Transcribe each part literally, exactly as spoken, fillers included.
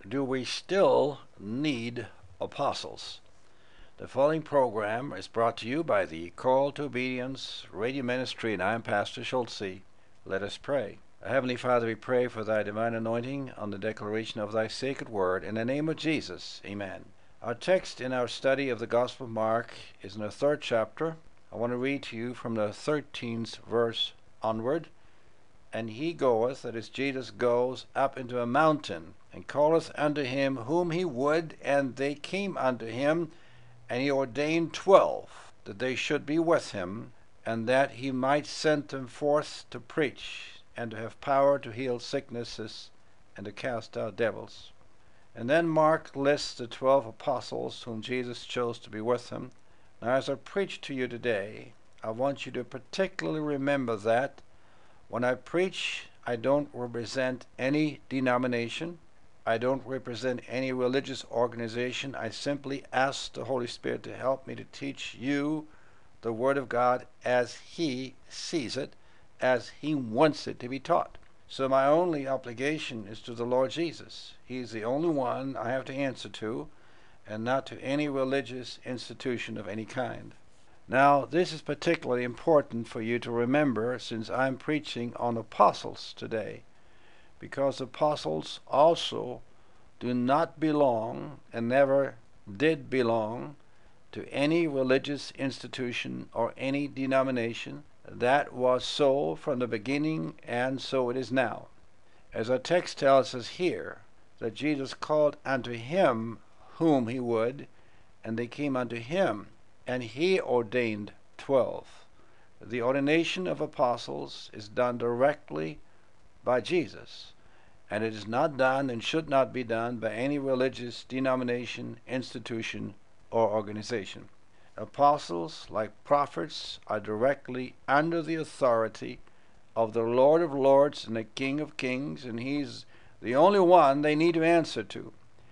Do we still need apostles? The following program is brought to you by the Call to Obedience Radio Ministry, and I am Pastor Schultze. Let us pray. Heavenly Father, we pray for thy divine anointing on the declaration of thy sacred word. In the name of Jesus, amen. Our text in our study of the Gospel of Mark is in the third chapter. I want to read to you from the thirteenth verse onward. And he goeth, that is, Jesus goes up into a mountain, and calleth unto him whom he would, and they came unto him, and he ordained twelve, that they should be with him, and that he might send them forth to preach, and to have power to heal sicknesses, and to cast out devils. And then Mark lists the twelve apostles whom Jesus chose to be with him. Now, as I preach to you today, I want you to particularly remember that when I preach, I don't represent any denomination. I don't represent any religious organization. I simply ask the Holy Spirit to help me to teach you the Word of God as He sees it, as He wants it to be taught. So my only obligation is to the Lord Jesus. He's the only one I have to answer to, and not to any religious institution of any kind. Now, this is particularly important for you to remember, since I'm preaching on apostles today, because apostles also do not belong and never did belong to any religious institution or any denomination. That was so from the beginning, and so it is now. As our text tells us here, that Jesus called unto him whom he would, and they came unto him, and he ordained twelve. The ordination of apostles is done directly by Jesus, and it is not done and should not be done by any religious denomination, institution, or organization. Apostles, like prophets, are directly under the authority of the Lord of Lords and the King of Kings, and he's the only one they need to answer to.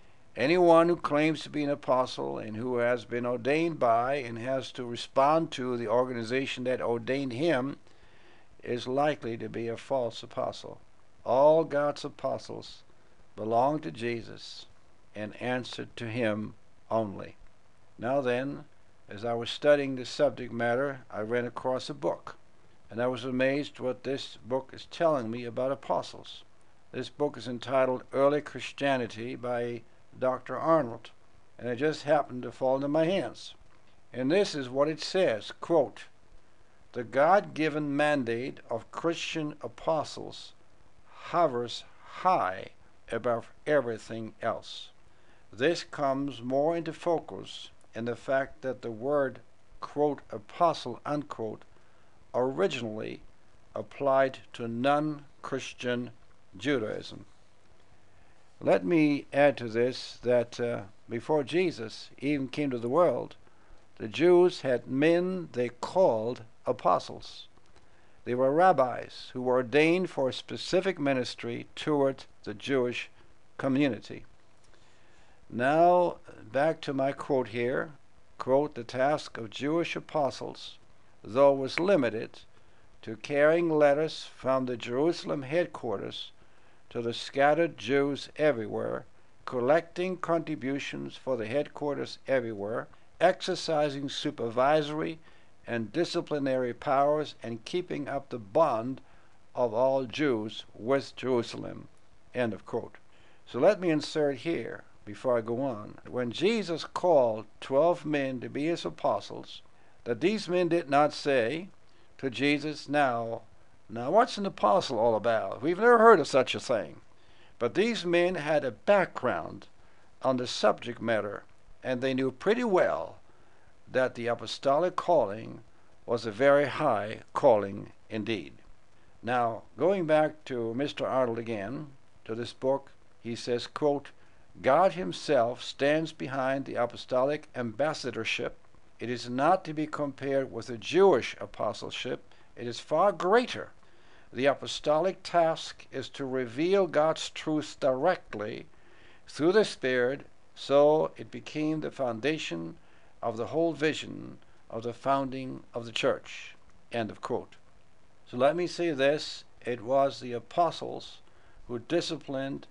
Anyone who claims to be an apostle and who has been ordained by and has to respond to the organization that ordained him is likely to be a false apostle. All God's apostles belong to Jesus and answer to him only. Now then, as I was studying this subject matter, I ran across a book, and I was amazed what this book is telling me about apostles. This book is entitled Early Christianity by Doctor Arnold, and it just happened to fall into my hands. And this is what it says, quote, "The God-given mandate of Christian apostles hovers high above everything else. This comes more into focus in the fact that the word, quote, apostle, unquote, originally applied to non-Christian Judaism." Let me add to this that uh, before Jesus even came to the world, the Jews had men they called apostles. They were rabbis who were ordained for a specific ministry toward the Jewish community. Now, back to my quote here, quote, "The task of Jewish apostles, though was limited to carrying letters from the Jerusalem headquarters to the scattered Jews everywhere, collecting contributions for the headquarters everywhere, exercising supervisory and disciplinary powers, and keeping up the bond of all Jews with Jerusalem." End of quote. So let me insert here, before I go on, when Jesus called twelve men to be his apostles, that these men did not say to Jesus, now, Now, what's an apostle all about? We've never heard of such a thing. But these men had a background on the subject matter, and they knew pretty well that the apostolic calling was a very high calling indeed. Now, going back to Mister Arnold again, to this book, he says, quote, "God himself stands behind the apostolic ambassadorship. It is not to be compared with the Jewish apostleship. It is far greater. The apostolic task is to reveal God's truth directly through the Spirit, so it became the foundation of the whole vision of the founding of the church." End of quote. So let me say this. It was the apostles who disciplined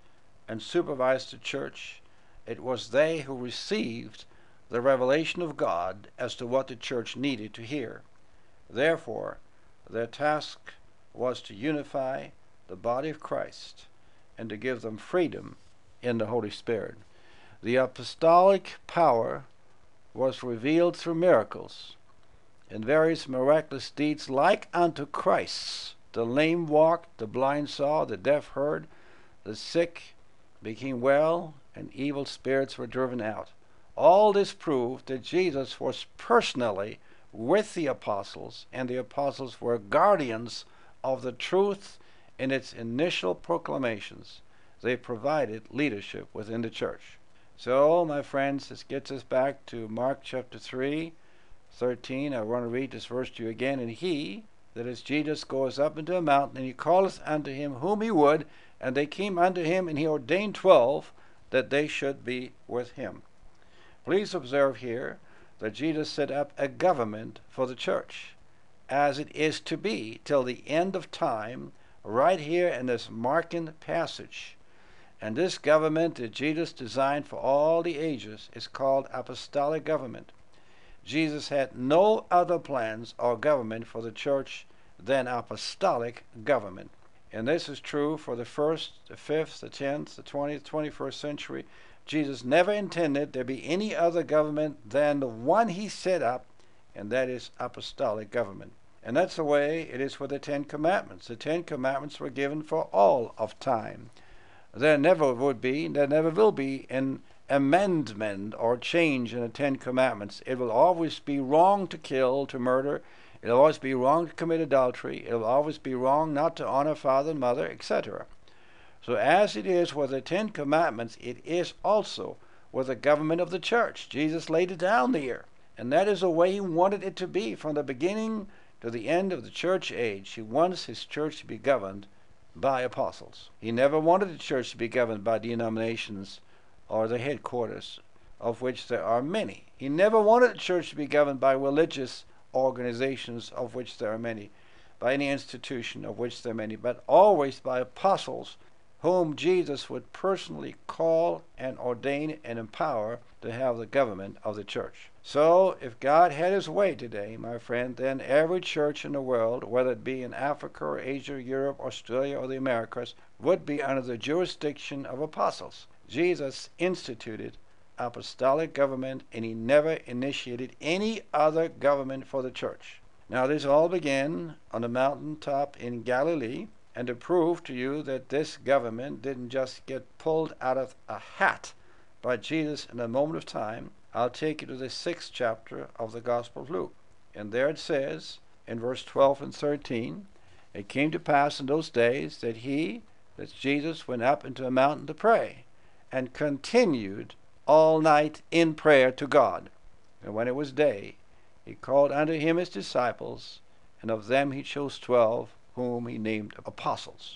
and supervised the church. It was they who received the revelation of God as to what the church needed to hear. Therefore, their task was to unify the body of Christ and to give them freedom in the Holy Spirit. The apostolic power was revealed through miracles and various miraculous deeds like unto Christ's. The lame walked, the blind saw, the deaf heard, the sick became well, and evil spirits were driven out. All this proved that Jesus was personally with the apostles, and the apostles were guardians of the truth in its initial proclamations. They provided leadership within the church. So, my friends, this gets us back to Mark chapter three, thirteen. I want to read this verse to you again. And he, that is Jesus, goes up into a mountain, and he calleth unto him whom he would, and they came unto him, and he ordained twelve, that they should be with him. Please observe here that Jesus set up a government for the church, as it is to be till the end of time, right here in this Markan passage. And this government that Jesus designed for all the ages is called apostolic government. Jesus had no other plans or government for the church than apostolic government. And this is true for the first, the fifth, the tenth, the twentieth, twenty-first century. Jesus never intended there be any other government than the one he set up, and that is apostolic government. And that's the way it is with the Ten Commandments. The Ten Commandments were given for all of time. There never would be, there never will be an amendment or change in the Ten Commandments. It will always be wrong to kill, to murder. It will always be wrong to commit adultery. It will always be wrong not to honor father and mother, et cetera. So as it is with the Ten Commandments, it is also with the government of the church. Jesus laid it down there. And that is the way he wanted it to be from the beginning to the end of the church age. He wants his church to be governed by apostles. He never wanted the church to be governed by denominations or the headquarters, of which there are many. He never wanted the church to be governed by religious organizations, of which there are many, by any institution, of which there are many, but always by apostles, whom Jesus would personally call and ordain and empower to have the government of the church. So, if God had his way today, my friend, then every church in the world, whether it be in Africa or Asia, Europe, Australia, or the Americas, would be under the jurisdiction of apostles. Jesus instituted apostolic government, and he never initiated any other government for the church. Now, this all began on the mountaintop in Galilee, and to prove to you that this government didn't just get pulled out of a hat by Jesus in a moment of time, I'll take you to the sixth chapter of the Gospel of Luke. And there it says, in verse twelve and thirteen, it came to pass in those days that he, that's Jesus, went up into a mountain to pray, and continued all night in prayer to God. And when it was day, he called unto him his disciples, and of them he chose twelve, whom he named apostles.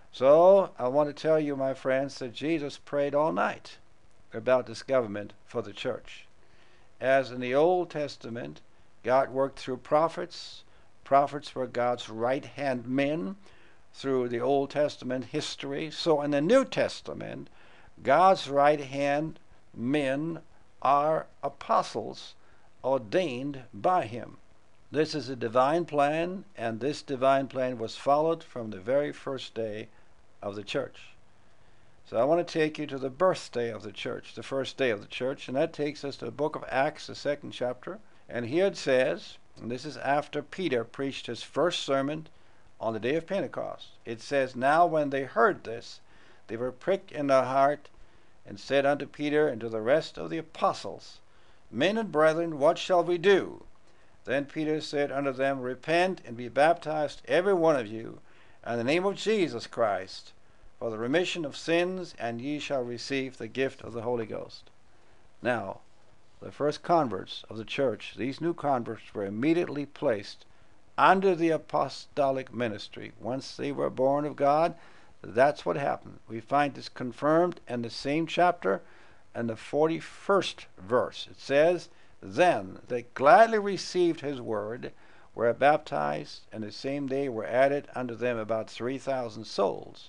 So, I want to tell you, my friends, that Jesus prayed all night about this government for the church. As in the Old Testament, God worked through prophets. Prophets were God's right-hand men through the Old Testament history. So in the New Testament, God's right-hand men are apostles ordained by him. This is a divine plan, and this divine plan was followed from the very first day of the church. So I want to take you to the birthday of the church, the first day of the church, and that takes us to the book of Acts, the second chapter. And here it says, and this is after Peter preached his first sermon on the day of Pentecost. It says, Now when they heard this, they were pricked in their heart, and said unto Peter and to the rest of the apostles, Men and brethren, what shall we do? Then Peter said unto them, Repent and be baptized, every one of you, in the name of Jesus Christ, for the remission of sins, and ye shall receive the gift of the Holy Ghost. Now, the first converts of the church, these new converts, were immediately placed under the apostolic ministry. Once they were born of God, that's what happened. We find this confirmed in the same chapter and the forty-first verse. It says, Then they gladly received his word, were baptized, and the same day were added unto them about three thousand souls.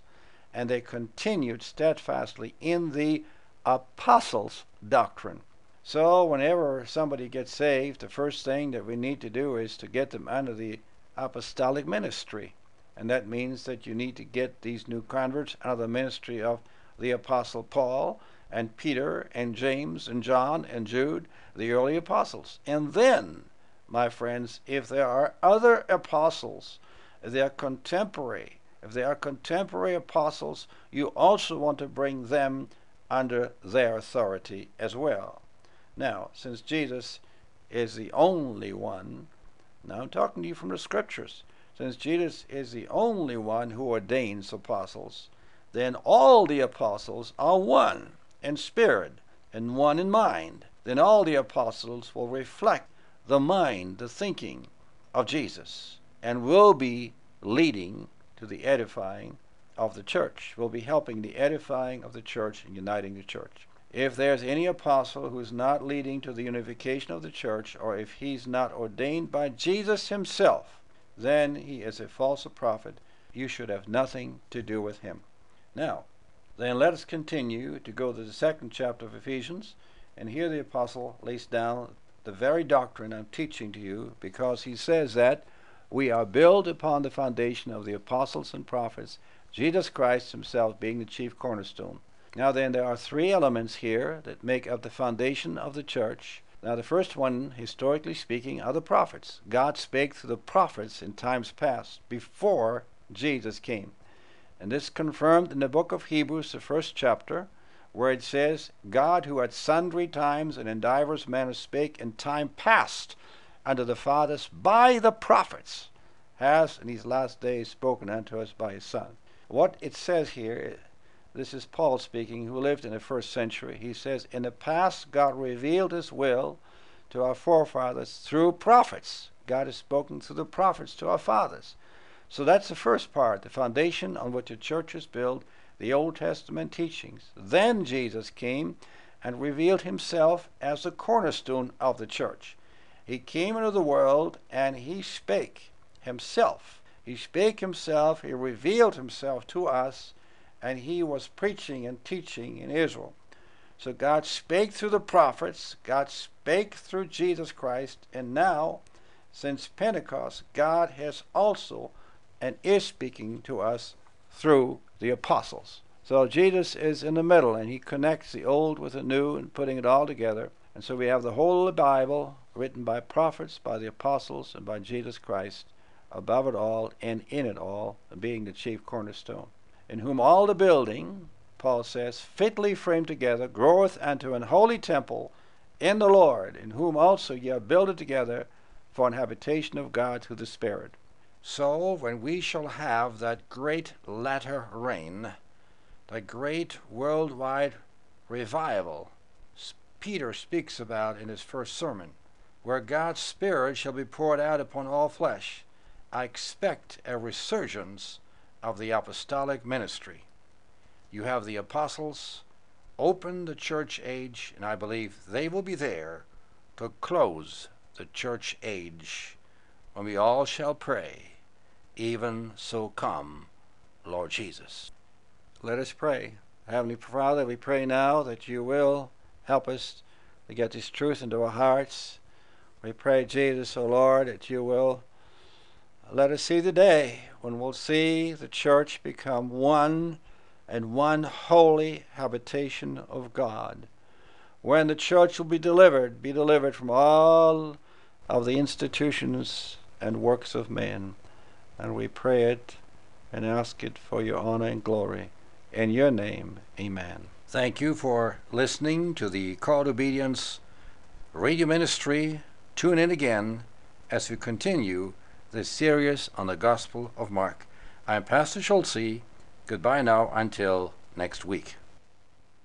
and they continued steadfastly in the apostles' doctrine. So whenever somebody gets saved, the first thing that we need to do is to get them under the apostolic ministry. And that means that you need to get these new converts under the ministry of the Apostle Paul and Peter and James and John and Jude, the early apostles. And then, my friends, if there are other apostles, if they are contemporary, if they are contemporary apostles, you also want to bring them under their authority as well. Now, since Jesus is the only one, now I'm talking to you from the scriptures, since Jesus is the only one who ordains apostles, then all the apostles are one in spirit and one in mind. Then all the apostles will reflect the mind, the thinking of Jesus, and will be leading to the edifying of the church, will be helping the edifying of the church and uniting the church. If there's any apostle who is not leading to the unification of the church, or if he's not ordained by Jesus himself, then he is a false prophet. You should have nothing to do with him. Now, then let us continue to go to the second chapter of Ephesians, and here the apostle lays down the very doctrine I'm teaching to you, because he says that we are built upon the foundation of the apostles and prophets, Jesus Christ himself being the chief cornerstone. Now then, there are three elements here that make up the foundation of the church. Now the first one, historically speaking, are the prophets. God spake through the prophets in times past, before Jesus came. And this is confirmed in the book of Hebrews, the first chapter, where it says, God, who at sundry times and in divers manners spake in time past unto the fathers by the prophets, has in these last days spoken unto us by his Son. What it says here, this is Paul speaking, who lived in the first century. He says, in the past God revealed his will to our forefathers through prophets. God has spoken through the prophets to our fathers. So that's the first part, the foundation on which the church is built, the Old Testament teachings. Then Jesus came and revealed himself as the cornerstone of the church. He came into the world and he spake himself. He spake himself, he revealed himself to us, and he was preaching and teaching in Israel. So God spake through the prophets, God spake through Jesus Christ, and now, since Pentecost, God has also and is speaking to us through the apostles. So Jesus is in the middle, and he connects the old with the new and putting it all together. And so we have the whole of the Bible written by prophets, by the apostles, and by Jesus Christ, above it all and in it all, being the chief cornerstone, in whom all the building, Paul says, fitly framed together, groweth unto an holy temple in the Lord, in whom also ye are builded together for an habitation of God through the Spirit. So when we shall have that great latter rain, the great worldwide revival Peter speaks about in his first sermon, where God's Spirit shall be poured out upon all flesh, I expect a resurgence of the apostolic ministry. You have the apostles open the church age, and I believe they will be there to close the church age, when we all shall pray, even so come, Lord Jesus. Let us pray. Heavenly Father, we pray now that you will help us to get this truth into our hearts. We pray, Jesus, O Lord, that you will let us see the day when we'll see the church become one and one holy habitation of God. When the church will be delivered, be delivered from all of the institutions and works of men. And we pray it and ask it for your honor and glory. In your name, amen. Thank you for listening to the Call to Obedience radio ministry. Tune in again as we continue this series on the Gospel of Mark. I'm Pastor Schultze. Goodbye now until next week.